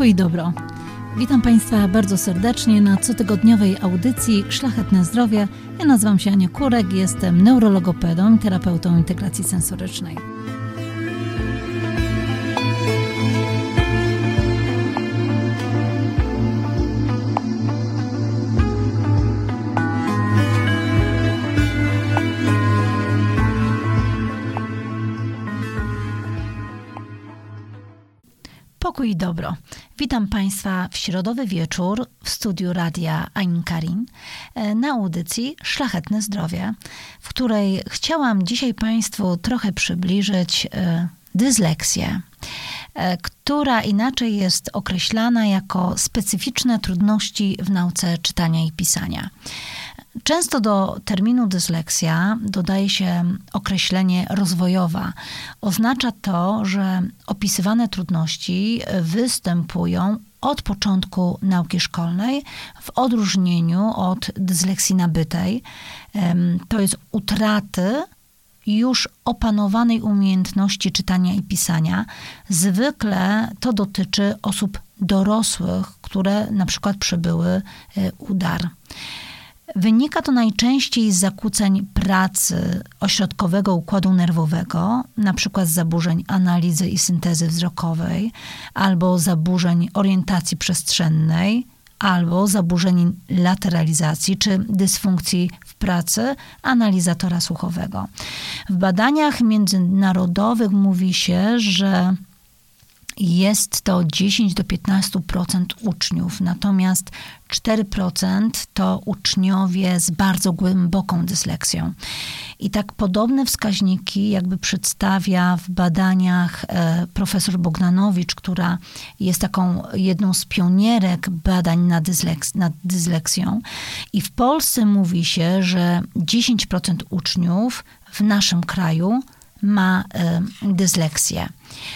Pokój i dobro. Witam Państwa bardzo serdecznie na cotygodniowej audycji Szlachetne Zdrowie. Ja nazywam się Ania Kurek, jestem neurologopedą i terapeutą integracji sensorycznej. Pokój i dobro. Witam Państwa w środowy wieczór w studiu Radia Ain Karim na audycji Szlachetne Zdrowie, w której chciałam dzisiaj Państwu trochę przybliżyć dysleksję, która inaczej jest określana jako specyficzne trudności w nauce czytania i pisania. Często do terminu dysleksja dodaje się określenie rozwojowa. Oznacza to, że opisywane trudności występują od początku nauki szkolnej w odróżnieniu od dysleksji nabytej. To jest utraty już opanowanej umiejętności czytania i pisania. Zwykle to dotyczy osób dorosłych, które na przykład przebyły udar. Wynika to najczęściej z zakłóceń pracy ośrodkowego układu nerwowego, na przykład z zaburzeń analizy i syntezy wzrokowej, albo zaburzeń orientacji przestrzennej, albo zaburzeń lateralizacji czy dysfunkcji w pracy analizatora słuchowego. W badaniach międzynarodowych mówi się, że jest to 10 do 15% uczniów, natomiast 4% to uczniowie z bardzo głęboką dysleksją. I tak podobne wskaźniki jakby przedstawia w badaniach profesor Bogdanowicz, która jest taką jedną z pionierek badań nad dysleksją. I w Polsce mówi się, że 10% uczniów w naszym kraju ma dysleksję.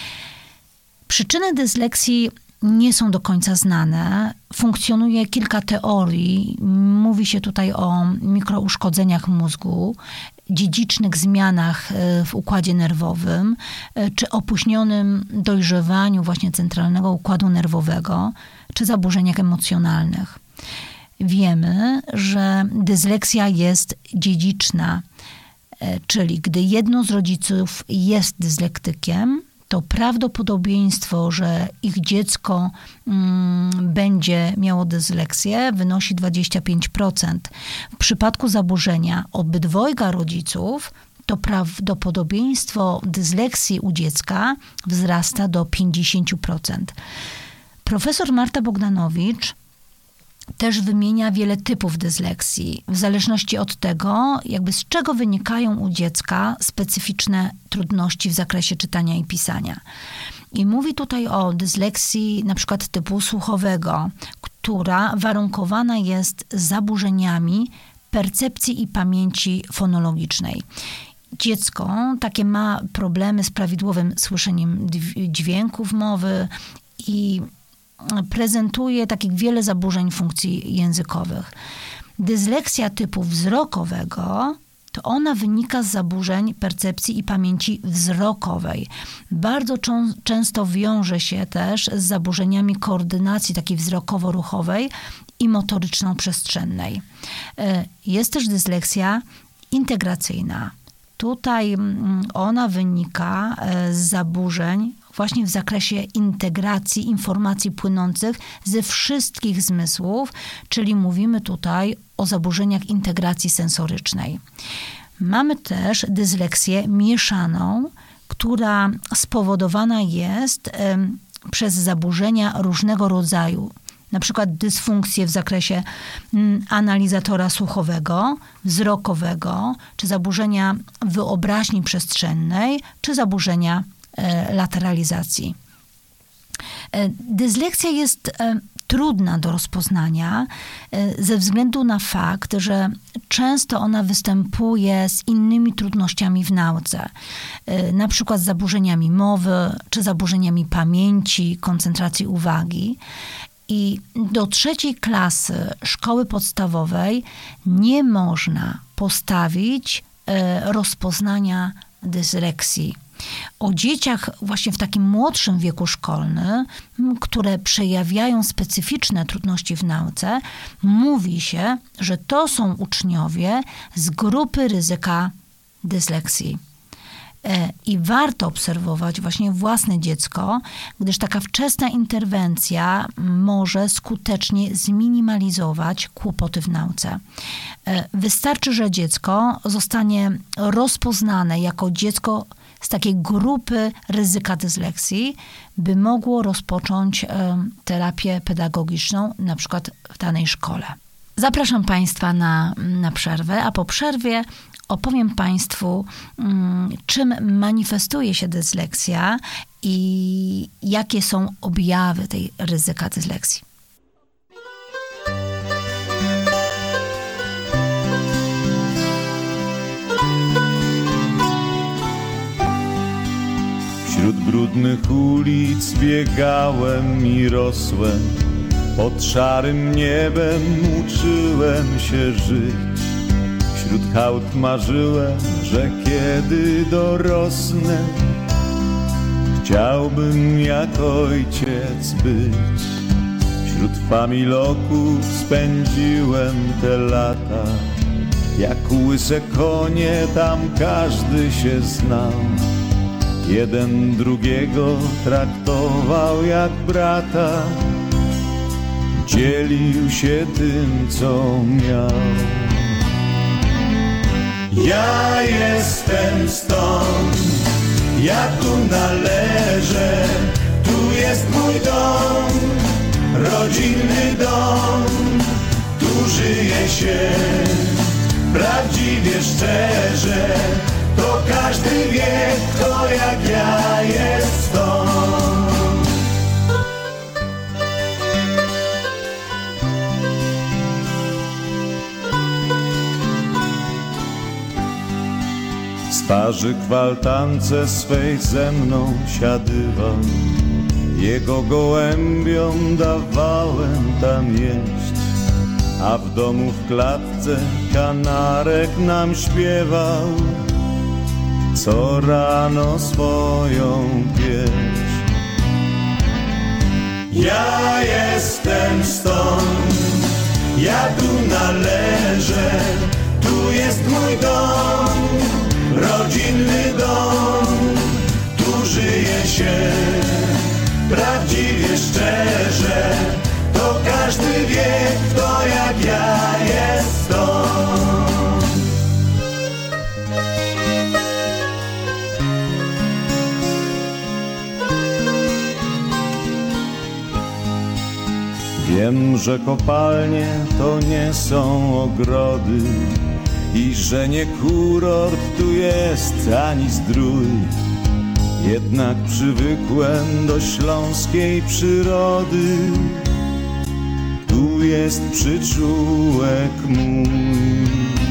Przyczyny dysleksji nie są do końca znane. Funkcjonuje kilka teorii. Mówi się tutaj o mikrouszkodzeniach mózgu, dziedzicznych zmianach w układzie nerwowym, czy opóźnionym dojrzewaniu właśnie centralnego układu nerwowego, czy zaburzeniach emocjonalnych. Wiemy, że dysleksja jest dziedziczna, czyli gdy jedno z rodziców jest dyslektykiem, to prawdopodobieństwo, że ich dziecko będzie miało dysleksję, wynosi 25%. W przypadku zaburzenia obydwojga rodziców, to prawdopodobieństwo dysleksji u dziecka wzrasta do 50%. Profesor Marta Bogdanowicz też wymienia wiele typów dysleksji, w zależności od tego, jakby z czego wynikają u dziecka specyficzne trudności w zakresie czytania i pisania. I mówi tutaj o dysleksji na przykład typu słuchowego, która warunkowana jest zaburzeniami percepcji i pamięci fonologicznej. Dziecko takie ma problemy z prawidłowym słyszeniem dźwięków mowy i prezentuje takich wiele zaburzeń funkcji językowych. Dysleksja typu wzrokowego to ona wynika z zaburzeń percepcji i pamięci wzrokowej. Bardzo często wiąże się też z zaburzeniami koordynacji takiej wzrokowo-ruchowej i motoryczno-przestrzennej. Jest też dysleksja integracyjna. Tutaj ona wynika z zaburzeń właśnie w zakresie integracji informacji płynących ze wszystkich zmysłów, czyli mówimy tutaj o zaburzeniach integracji sensorycznej. Mamy też dysleksję mieszaną, która spowodowana jest przez zaburzenia różnego rodzaju, na przykład dysfunkcje w zakresie analizatora słuchowego, wzrokowego, czy zaburzenia wyobraźni przestrzennej, czy zaburzenia lateralizacji. Dysleksja jest trudna do rozpoznania ze względu na fakt, że często ona występuje z innymi trudnościami w nauce, na przykład z zaburzeniami mowy, czy zaburzeniami pamięci, koncentracji uwagi. I do 3. klasy szkoły podstawowej nie można postawić rozpoznania dysleksji. O dzieciach właśnie w takim młodszym wieku szkolnym, które przejawiają specyficzne trudności w nauce, mówi się, że to są uczniowie z grupy ryzyka dysleksji. I warto obserwować właśnie własne dziecko, gdyż taka wczesna interwencja może skutecznie zminimalizować kłopoty w nauce. Wystarczy, że dziecko zostanie rozpoznane jako dziecko z takiej grupy ryzyka dysleksji, by mogło rozpocząć terapię pedagogiczną, na przykład w danej szkole. Zapraszam Państwa na przerwę, a po przerwie opowiem Państwu, czym manifestuje się dysleksja i jakie są objawy tej ryzyka dysleksji. Wśród brudnych ulic biegałem i rosłem, pod szarym niebem uczyłem się żyć. Wśród chałut marzyłem, że kiedy dorosnę, chciałbym jak ojciec być. Wśród familoków spędziłem te lata, jak łyse konie tam każdy się znał. Jeden drugiego traktował jak brata, dzielił się tym, co miał. Ja jestem stąd, ja tu należę, tu jest mój dom, rodzinny dom, tu żyje się prawdziwie, szczerze, to każdy wie, kto jak ja jest stąd. Starzy kwaltance swej ze mną siadywał, jego gołębiom dawałem tam jeść, a w domu w klatce kanarek nam śpiewał co rano swoją pieśń. Ja jestem stąd, ja tu należę, tu jest mój dom, rodzinny dom, tu żyje się prawdziwie, szczerze, to każdy wie, kto jak ja jest stąd. Wiem, że kopalnie to nie są ogrody i że nie kurort tu jest ani Zdrój. Jednak przywykłem do śląskiej przyrody, tu jest przyczółek mój.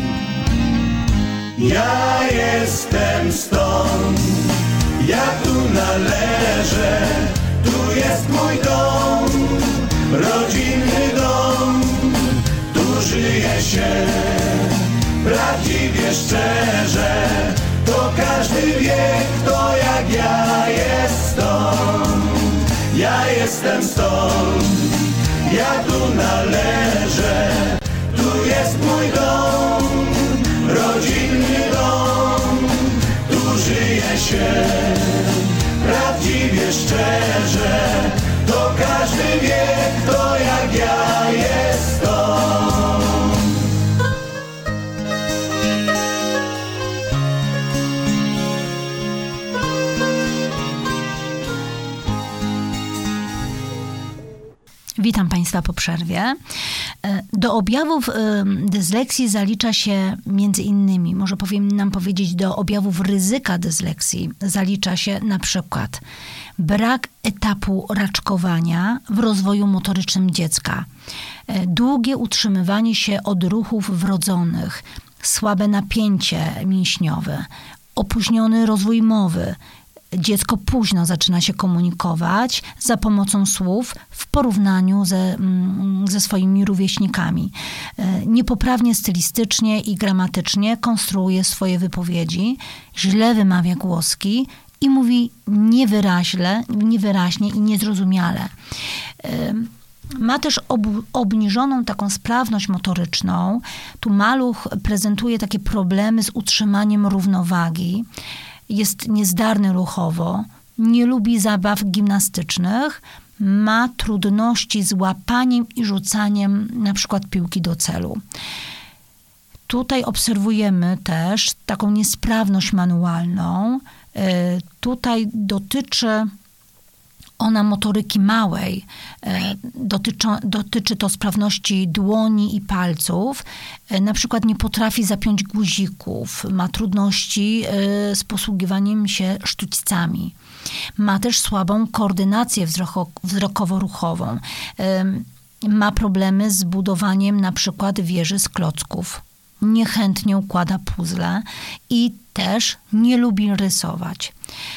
Ja jestem stąd, ja tu należę, tu jest mój dom, rodzinny dom, tu żyje się prawdziwie, szczerze, to każdy wie, kto jak ja jest stąd. Ja jestem stąd, ja tu należę, tu jest mój dom, rodzinny dom, tu żyje się prawdziwie, szczerze, to każdy wie, kto jak ja jest stąd. Witam Państwa po przerwie. Do objawów dysleksji zalicza się między innymi, może powinnam powiedzieć, do objawów ryzyka dysleksji zalicza się na przykład brak etapu raczkowania w rozwoju motorycznym dziecka, długie utrzymywanie się odruchów wrodzonych, słabe napięcie mięśniowe, opóźniony rozwój mowy. Dziecko późno zaczyna się komunikować za pomocą słów w porównaniu ze swoimi rówieśnikami. Niepoprawnie stylistycznie i gramatycznie konstruuje swoje wypowiedzi, źle wymawia głoski i mówi niewyraźnie i niezrozumiale. Ma też obniżoną taką sprawność motoryczną. Tu maluch prezentuje takie problemy z utrzymaniem równowagi. Jest niezdarny ruchowo, nie lubi zabaw gimnastycznych, ma trudności z łapaniem i rzucaniem na przykład piłki do celu. Tutaj obserwujemy też taką niesprawność manualną. Tutaj dotyczy ona motoryki małej. Dotyczy to sprawności dłoni i palców. Na przykład nie potrafi zapiąć guzików. Ma trudności z posługiwaniem się sztućcami. Ma też słabą koordynację wzrokowo-ruchową. Ma problemy z budowaniem na przykład wieży z klocków. Niechętnie układa puzzle i też nie lubi rysować.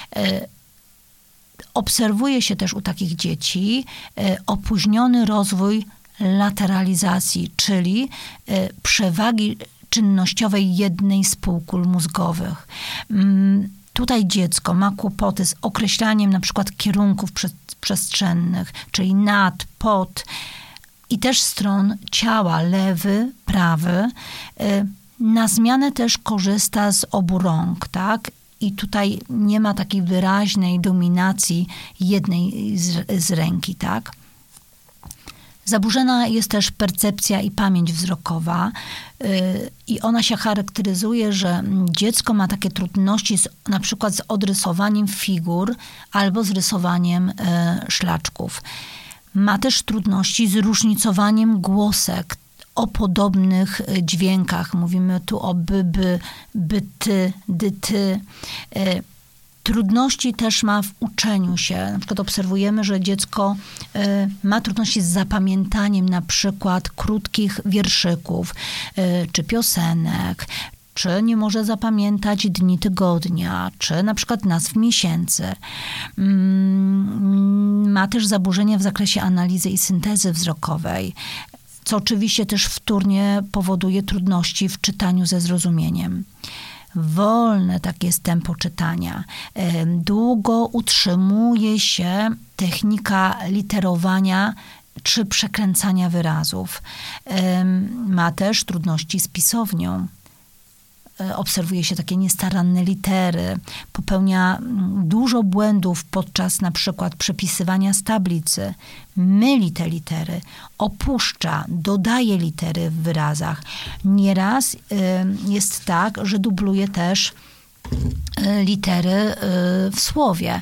Obserwuje się też u takich dzieci opóźniony rozwój lateralizacji, czyli przewagi czynnościowej jednej z półkul mózgowych. Tutaj dziecko ma kłopoty z określaniem na przykład kierunków przestrzennych, czyli nad, pod i też stron ciała, lewy, prawy. Na zmianę też korzysta z obu rąk, tak? I tutaj nie ma takiej wyraźnej dominacji jednej z ręki, tak? Zaburzona jest też percepcja i pamięć wzrokowa i ona się charakteryzuje, że dziecko ma takie trudności na przykład z odrysowaniem figur albo z rysowaniem szlaczków. Ma też trudności z różnicowaniem głosek o podobnych dźwiękach. Mówimy tu o by, ty, dy, ty. Trudności też ma w uczeniu się. Na przykład obserwujemy, że dziecko ma trudności z zapamiętaniem na przykład krótkich wierszyków, czy piosenek, czy nie może zapamiętać dni tygodnia, czy na przykład nazw miesięcy. Ma też zaburzenia w zakresie analizy i syntezy wzrokowej, co oczywiście też wtórnie powoduje trudności w czytaniu ze zrozumieniem. Wolne takie jest tempo czytania. Długo utrzymuje się technika literowania czy przekręcania wyrazów. Ma też trudności z pisownią. Obserwuje się takie niestaranne litery. Popełnia dużo błędów podczas na przykład przepisywania z tablicy. Myli te litery, opuszcza, dodaje litery w wyrazach. Nieraz jest tak, że dubluje też litery w słowie.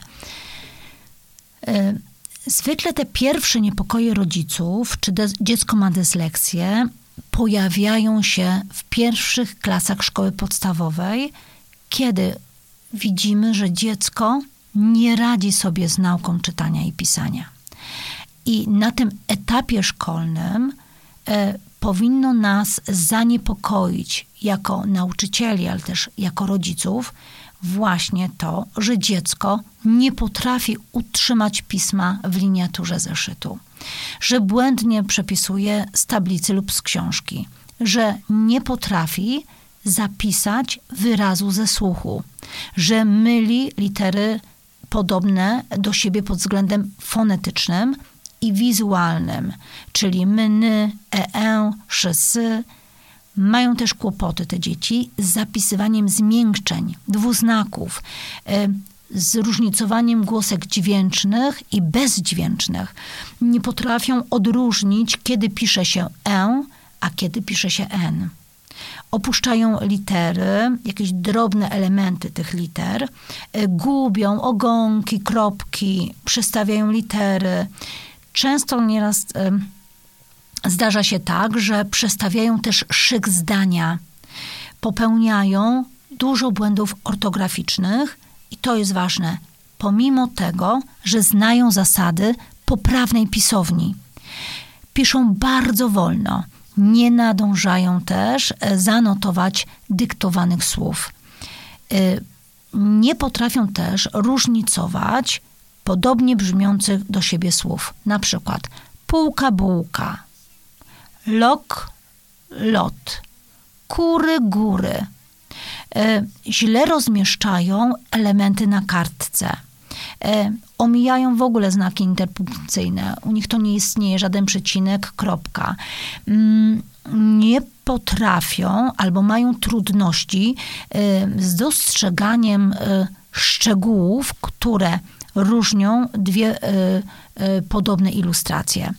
Zwykle te pierwsze niepokoje rodziców, czy dziecko ma dysleksję, pojawiają się w pierwszych klasach szkoły podstawowej, kiedy widzimy, że dziecko nie radzi sobie z nauką czytania i pisania. I na tym etapie szkolnym powinno nas zaniepokoić jako nauczycieli, ale też jako rodziców właśnie to, że dziecko nie potrafi utrzymać pisma w liniaturze zeszytu, że błędnie przepisuje z tablicy lub z książki, że nie potrafi zapisać wyrazu ze słuchu, że myli litery podobne do siebie pod względem fonetycznym i wizualnym, czyli my, szy. Mają też kłopoty te dzieci z zapisywaniem zmiękczeń, dwuznaków, z różnicowaniem głosek dźwięcznych i bezdźwięcznych. Nie potrafią odróżnić, kiedy pisze się a kiedy pisze się n. Opuszczają litery, jakieś drobne elementy tych liter, gubią ogonki, kropki, przestawiają litery. Często nieraz zdarza się tak, że przestawiają też szyk zdania. Popełniają dużo błędów ortograficznych i to jest ważne, pomimo tego, że znają zasady poprawnej pisowni. Piszą bardzo wolno. Nie nadążają też zanotować dyktowanych słów. Nie potrafią też różnicować podobnie brzmiących do siebie słów. Na przykład półka, bułka, lok, lot, kury, góry. źle rozmieszczają elementy na kartce. Omijają w ogóle znaki interpunkcyjne. U nich to nie istnieje żaden przecinek, kropka. Nie potrafią albo mają trudności z dostrzeganiem szczegółów, które różnią dwie podobne ilustracje.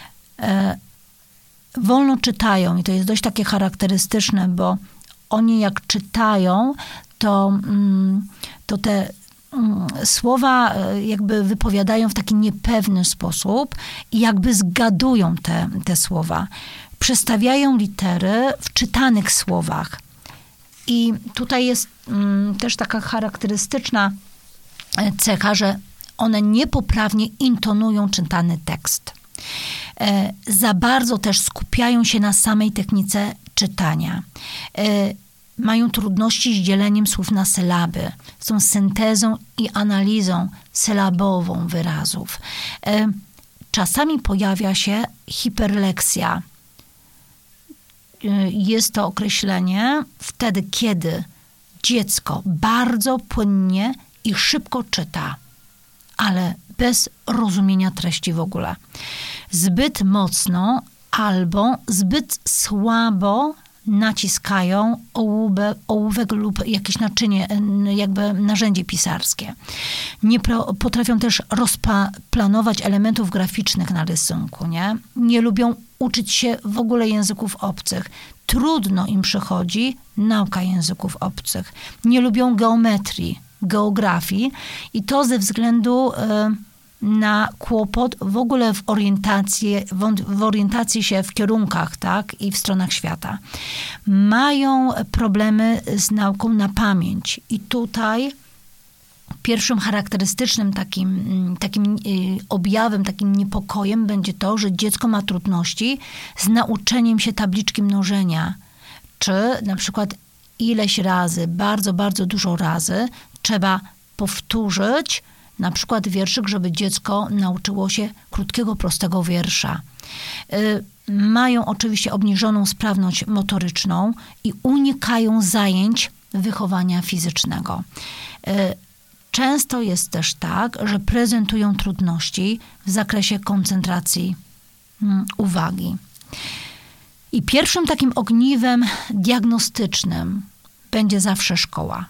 Wolno czytają i to jest dość takie charakterystyczne, bo oni jak czytają, to te słowa jakby wypowiadają w taki niepewny sposób i jakby zgadują te słowa. Przestawiają litery w czytanych słowach. I tutaj jest też taka charakterystyczna cecha, że one niepoprawnie intonują czytany tekst. Za bardzo też skupiają się na samej technice czytania. Mają trudności z dzieleniem słów na sylaby. Są syntezą i analizą sylabową wyrazów. Czasami pojawia się hiperleksja. Jest to określenie wtedy, kiedy dziecko bardzo płynnie i szybko czyta, ale bez rozumienia treści w ogóle. Zbyt mocno albo zbyt słabo naciskają ołówek lub jakieś naczynie, jakby narzędzie pisarskie. Nie potrafią też rozplanować elementów graficznych na rysunku, nie lubią uczyć się w ogóle języków obcych. Trudno im przychodzi nauka języków obcych. Nie lubią geometrii, geografii i to ze względu na kłopot w ogóle w orientacji się w kierunkach, tak, i w stronach świata. Mają problemy z nauką na pamięć i tutaj pierwszym charakterystycznym takim objawem, takim niepokojem będzie to, że dziecko ma trudności z nauczeniem się tabliczki mnożenia, czy na przykład ileś razy, bardzo, bardzo dużo razy trzeba powtórzyć na przykład wierszyk, żeby dziecko nauczyło się krótkiego, prostego wiersza. Mają oczywiście obniżoną sprawność motoryczną i unikają zajęć wychowania fizycznego. Często jest też tak, że prezentują trudności w zakresie koncentracji uwagi. I pierwszym takim ogniwem diagnostycznym będzie zawsze szkoła,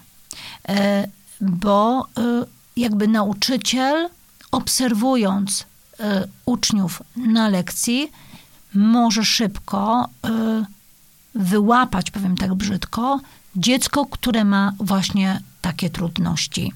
bo jakby nauczyciel, obserwując uczniów na lekcji, może szybko wyłapać, powiem tak brzydko, dziecko, które ma właśnie takie trudności.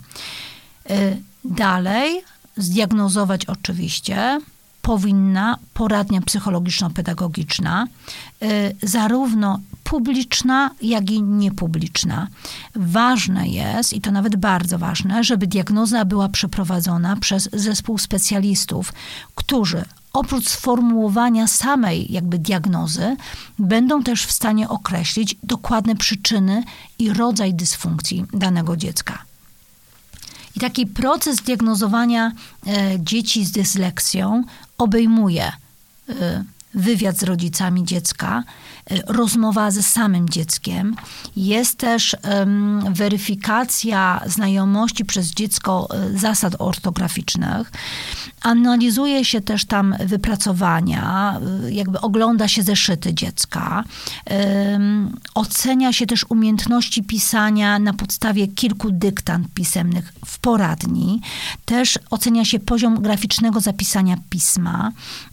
Dalej zdiagnozować oczywiście powinna poradnia psychologiczno-pedagogiczna, zarówno publiczna, jak i niepubliczna. Ważne jest, i to nawet bardzo ważne, żeby diagnoza była przeprowadzona przez zespół specjalistów, którzy oprócz sformułowania samej jakby diagnozy, będą też w stanie określić dokładne przyczyny i rodzaj dysfunkcji danego dziecka. I taki proces diagnozowania dzieci z dysleksją obejmuje wywiad z rodzicami dziecka, rozmowa ze samym dzieckiem. Jest też weryfikacja znajomości przez dziecko zasad ortograficznych. Analizuje się też tam wypracowania, jakby ogląda się zeszyty dziecka. Ocenia się też umiejętności pisania na podstawie kilku dyktant pisemnych w poradni. Też ocenia się poziom graficznego zapisania pisma,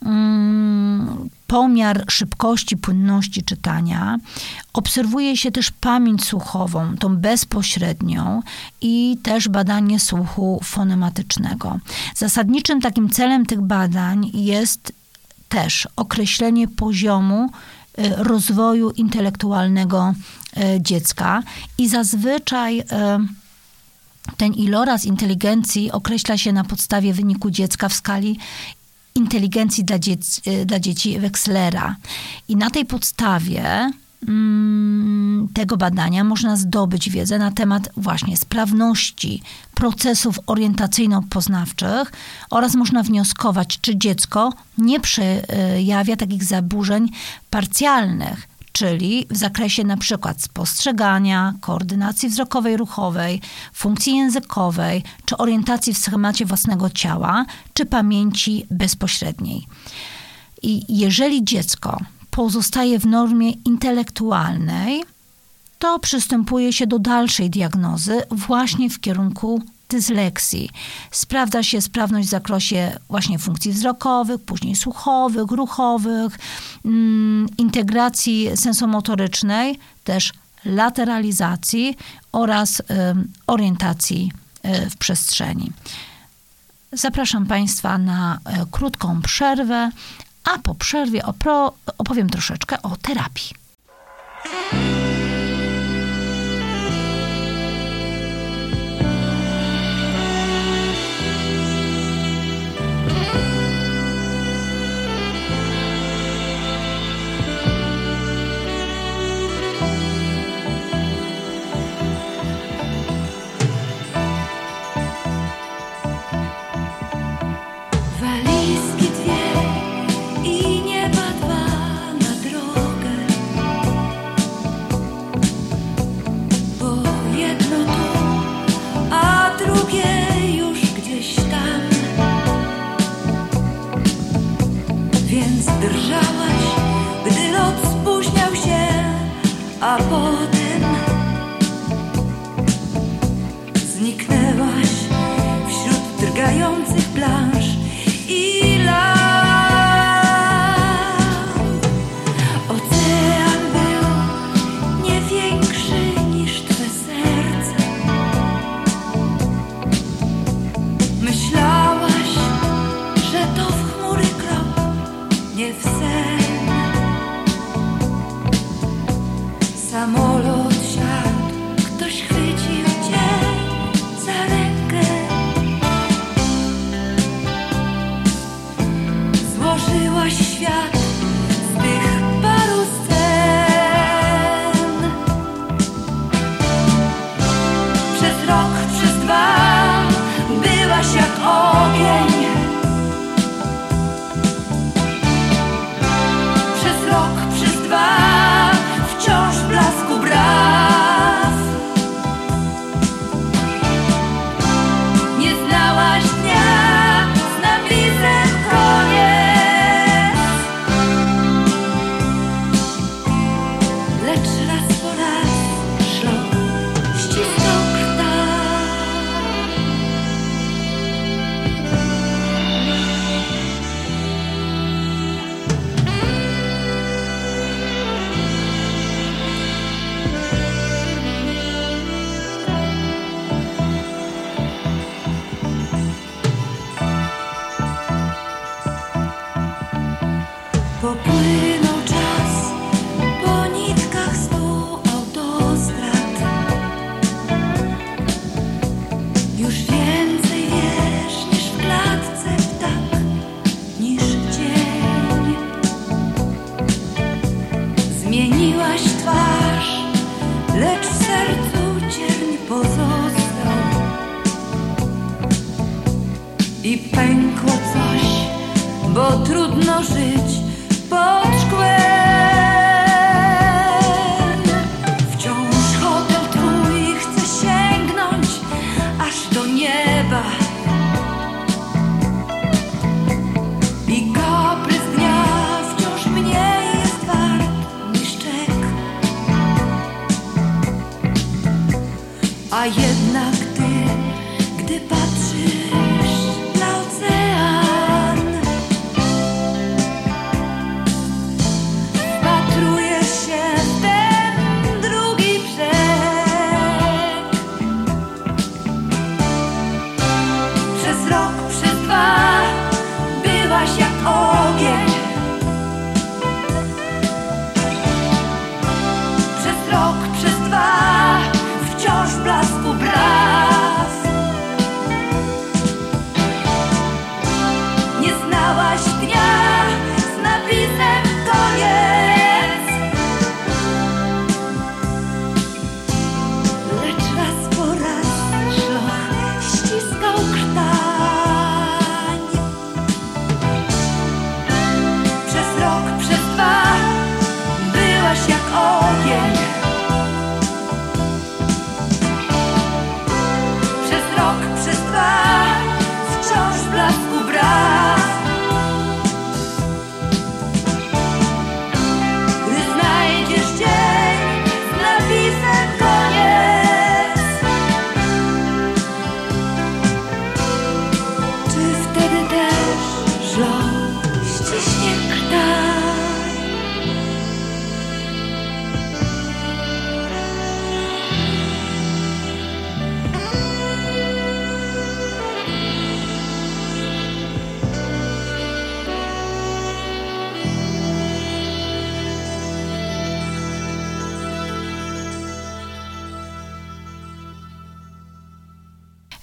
pomiar szybkości, płynności czytania. Obserwuje się też pamięć słuchową, tą bezpośrednią i też badanie słuchu fonematycznego. Zasadniczym takim celem tych badań jest też określenie poziomu rozwoju intelektualnego dziecka i zazwyczaj ten iloraz inteligencji określa się na podstawie wyniku dziecka w skali inteligencji dla dzieci Wechslera. I na tej podstawie tego badania można zdobyć wiedzę na temat właśnie sprawności procesów orientacyjno-poznawczych oraz można wnioskować, czy dziecko nie przejawia takich zaburzeń parcjalnych, czyli w zakresie na przykład spostrzegania, koordynacji wzrokowej, ruchowej, funkcji językowej, czy orientacji w schemacie własnego ciała, czy pamięci bezpośredniej. I jeżeli dziecko pozostaje w normie intelektualnej, to przystępuje się do dalszej diagnozy właśnie w kierunku dysleksji. Sprawdza się sprawność w zakresie właśnie funkcji wzrokowych, później słuchowych, ruchowych, integracji sensomotorycznej, też lateralizacji oraz orientacji w przestrzeni. Zapraszam Państwa na krótką przerwę, a po przerwie opowiem troszeczkę o terapii. A potem zniknęłaś wśród drgających planż i lamp. Ocean był nie większy niż twe serce. Myślałaś, że to w chmury krok, nie w sen. Samolot siadł, ktoś chwycił cię za rękę. Złożyłaś świat z tych paru scen. Przez rok, przez dwa byłaś jak ogień. Przez rok, przez dwa wciąż blasku braz. Nie znałaś dnia, z napisem koniec. Lecz raz po raz szlok ścisnął krtaw. Popłynął czas po nitkach 100 autostrad. Już więcej wiesz niż w klatce ptak, niż dzień. Zmieniłaś twarz, lecz w sercu cierń pozostał. I pękło coś, bo trudno żyć pod szkłem. Wciąż hotel twój chce sięgnąć aż do nieba. I kaprys dnia wciąż mniej jest wart niż czek. A jednak ty, gdy patrzysz na ocean,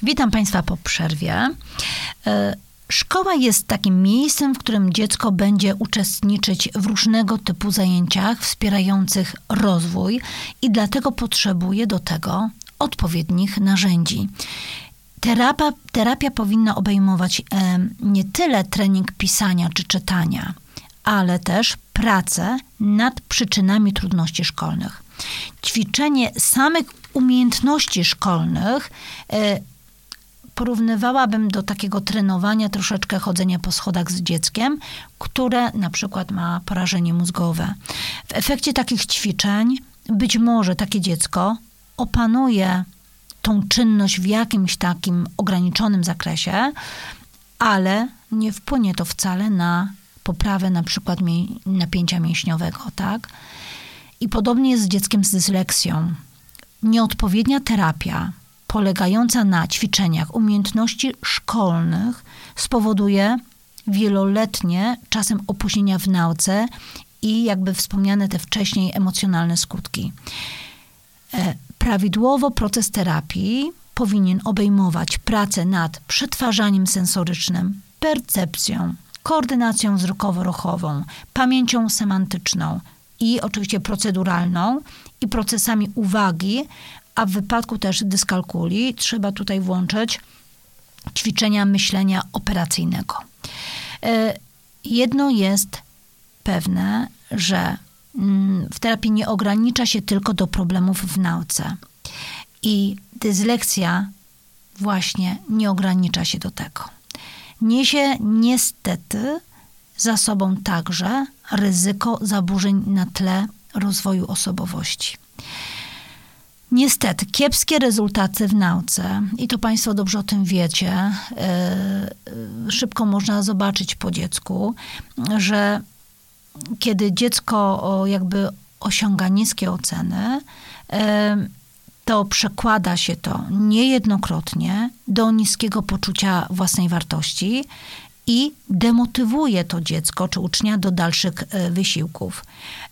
Witam Państwa po przerwie. Szkoła jest takim miejscem, w którym dziecko będzie uczestniczyć w różnego typu zajęciach wspierających rozwój i dlatego potrzebuje do tego odpowiednich narzędzi. Terapia powinna obejmować nie tyle trening pisania czy czytania, ale też pracę nad przyczynami trudności szkolnych. Ćwiczenie samych umiejętności szkolnych porównywałabym do takiego trenowania troszeczkę chodzenia po schodach z dzieckiem, które na przykład ma porażenie mózgowe. W efekcie takich ćwiczeń być może takie dziecko opanuje tą czynność w jakimś takim ograniczonym zakresie, ale nie wpłynie to wcale na poprawę na przykład napięcia mięśniowego, tak? I podobnie jest z dzieckiem z dysleksją. Nieodpowiednia terapia polegająca na ćwiczeniach umiejętności szkolnych spowoduje wieloletnie czasem opóźnienia w nauce i jakby wspomniane te wcześniej emocjonalne skutki. Prawidłowo proces terapii powinien obejmować pracę nad przetwarzaniem sensorycznym, percepcją, koordynacją wzrokowo-ruchową, pamięcią semantyczną i oczywiście proceduralną i procesami uwagi, a w wypadku też dyskalkuli trzeba tutaj włączyć ćwiczenia myślenia operacyjnego. Jedno jest pewne, że w terapii nie ogranicza się tylko do problemów w nauce. I dysleksja właśnie nie ogranicza się do tego. Niesie niestety za sobą także ryzyko zaburzeń na tle rozwoju osobowości. Niestety, kiepskie rezultaty w nauce, i to Państwo dobrze o tym wiecie, szybko można zobaczyć po dziecku, że kiedy dziecko jakby osiąga niskie oceny, to przekłada się to niejednokrotnie do niskiego poczucia własnej wartości i demotywuje to dziecko czy ucznia do dalszych wysiłków.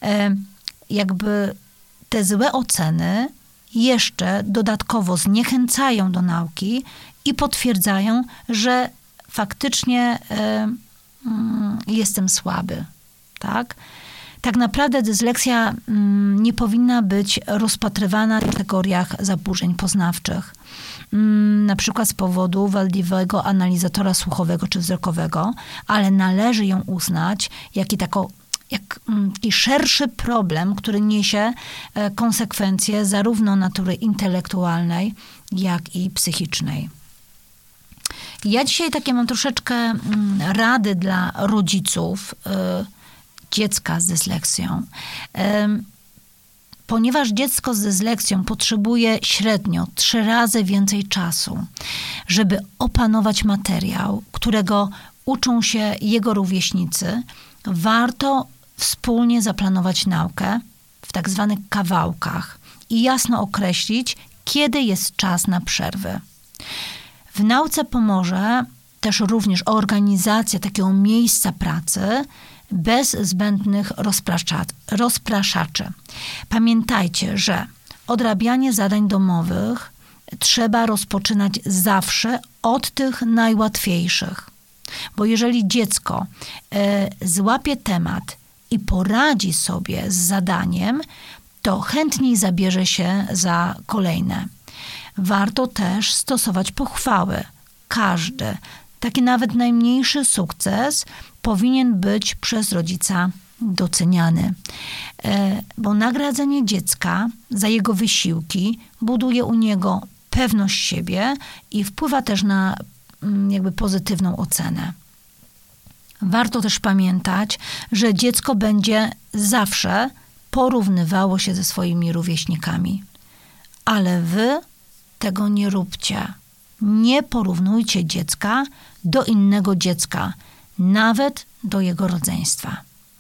Jakby te złe oceny jeszcze dodatkowo zniechęcają do nauki i potwierdzają, że faktycznie jestem słaby. Tak? Tak naprawdę dysleksja nie powinna być rozpatrywana w kategoriach zaburzeń poznawczych. Na przykład z powodu wadliwego analizatora słuchowego czy wzrokowego, ale należy ją uznać taki szerszy problem, który niesie konsekwencje zarówno natury intelektualnej, jak i psychicznej. Ja dzisiaj takie mam troszeczkę rady dla rodziców dziecka z dysleksją. Ponieważ dziecko z dysleksją potrzebuje średnio 3 razy więcej czasu, żeby opanować materiał, którego uczą się jego rówieśnicy, warto wspólnie zaplanować naukę w tak zwanych kawałkach i jasno określić, kiedy jest czas na przerwy. W nauce pomoże też również organizacja takiego miejsca pracy bez zbędnych rozpraszaczy. Pamiętajcie, że odrabianie zadań domowych trzeba rozpoczynać zawsze od tych najłatwiejszych. Bo jeżeli dziecko złapie temat i poradzi sobie z zadaniem, to chętniej zabierze się za kolejne. Warto też stosować pochwały. Każdy, taki nawet najmniejszy sukces powinien być przez rodzica doceniany. Bo nagradzanie dziecka za jego wysiłki buduje u niego pewność siebie i wpływa też na jakby pozytywną ocenę. Warto też pamiętać, że dziecko będzie zawsze porównywało się ze swoimi rówieśnikami. Ale wy tego nie róbcie. Nie porównujcie dziecka do innego dziecka, nawet do jego rodzeństwa.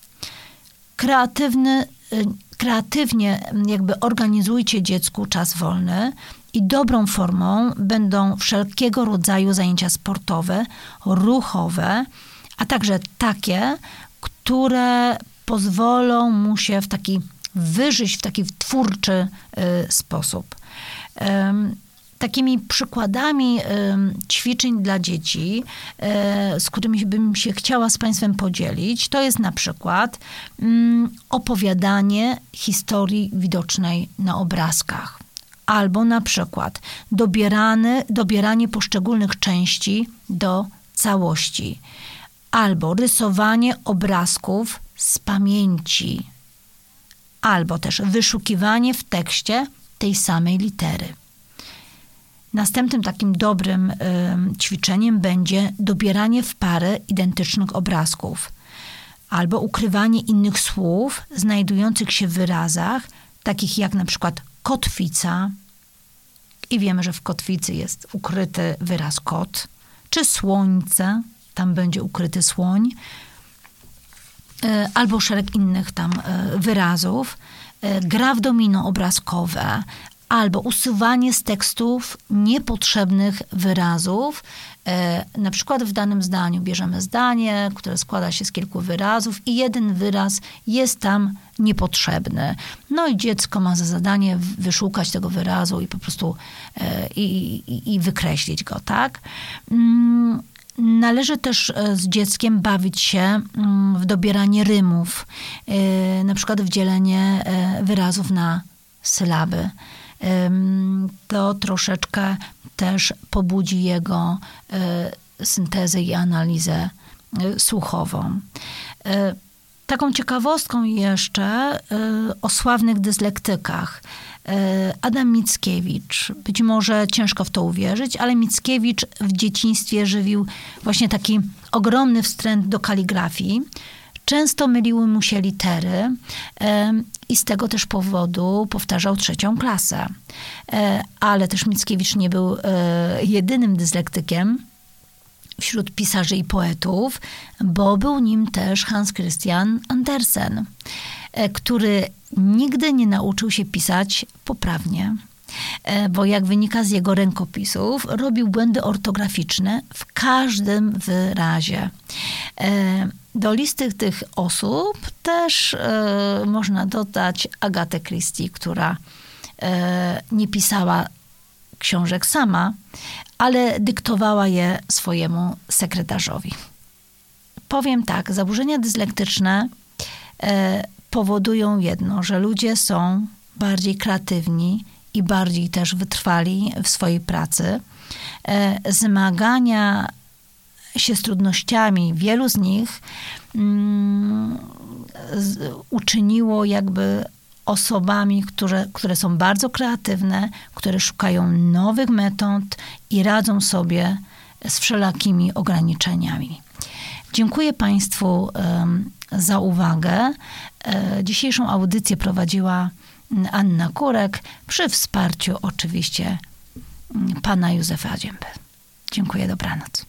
Kreatywnie jakby organizujcie dziecku czas wolny i dobrą formą będą wszelkiego rodzaju zajęcia sportowe, ruchowe, a także takie, które pozwolą mu się wyżyć w taki twórczy sposób. Takimi przykładami ćwiczeń dla dzieci, z którymi bym się chciała z Państwem podzielić, to jest na przykład opowiadanie historii widocznej na obrazkach. Albo na przykład dobieranie poszczególnych części do całości. Albo rysowanie obrazków z pamięci. Albo też wyszukiwanie w tekście tej samej litery. Następnym takim dobrym ćwiczeniem będzie dobieranie w pary identycznych obrazków. Albo ukrywanie innych słów znajdujących się w wyrazach, takich jak na przykład kotwica. I wiemy, że w kotwicy jest ukryty wyraz kot. Czy słońce, tam będzie ukryty słoń. Albo szereg innych tam wyrazów. Gra w domino obrazkowe. Albo usuwanie z tekstów niepotrzebnych wyrazów. Na przykład w danym zdaniu bierzemy zdanie, które składa się z kilku wyrazów i jeden wyraz jest tam niepotrzebny. No i dziecko ma za zadanie wyszukać tego wyrazu i po prostu i wykreślić go, tak? Należy też z dzieckiem bawić się w dobieranie rymów, na przykład w dzielenie wyrazów na sylaby. To troszeczkę też pobudzi jego syntezę i analizę słuchową. Taką ciekawostką jeszcze o sławnych dyslektykach. Adam Mickiewicz, być może ciężko w to uwierzyć, ale Mickiewicz w dzieciństwie żywił właśnie taki ogromny wstręt do kaligrafii. Często myliły mu się litery i z tego też powodu powtarzał 3. klasę. Ale też Mickiewicz nie był jedynym dyslektykiem wśród pisarzy i poetów, bo był nim też Hans Christian Andersen, który nigdy nie nauczył się pisać poprawnie, bo jak wynika z jego rękopisów, robił błędy ortograficzne w każdym wyrazie. Do listy tych osób też można dodać Agatę Christie, która nie pisała książek sama, ale dyktowała je swojemu sekretarzowi. Powiem tak, zaburzenia dyslektyczne powodują jedno, że ludzie są bardziej kreatywni i bardziej też wytrwali w swojej pracy. Zmagania się z trudnościami, wielu z nich uczyniło jakby osobami, które są bardzo kreatywne, które szukają nowych metod i radzą sobie z wszelakimi ograniczeniami. Dziękuję Państwu za uwagę. Dzisiejszą audycję prowadziła Anna Kurek przy wsparciu oczywiście pana Józefa Dzięby. Dziękuję, dobranoc.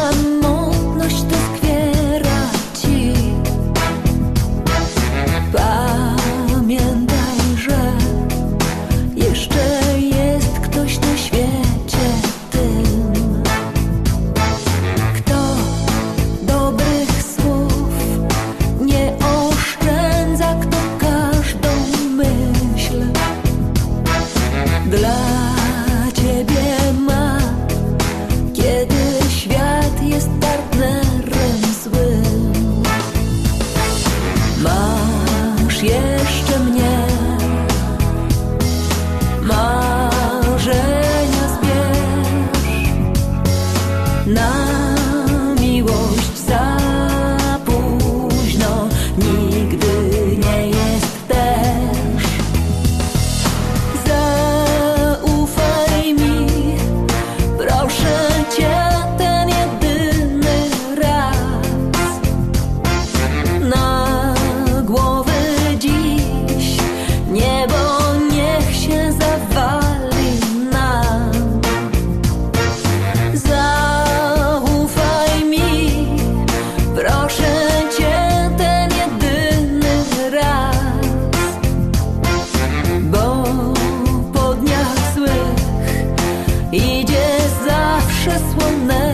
Gdy samotność doskwiera ci, przesłonę.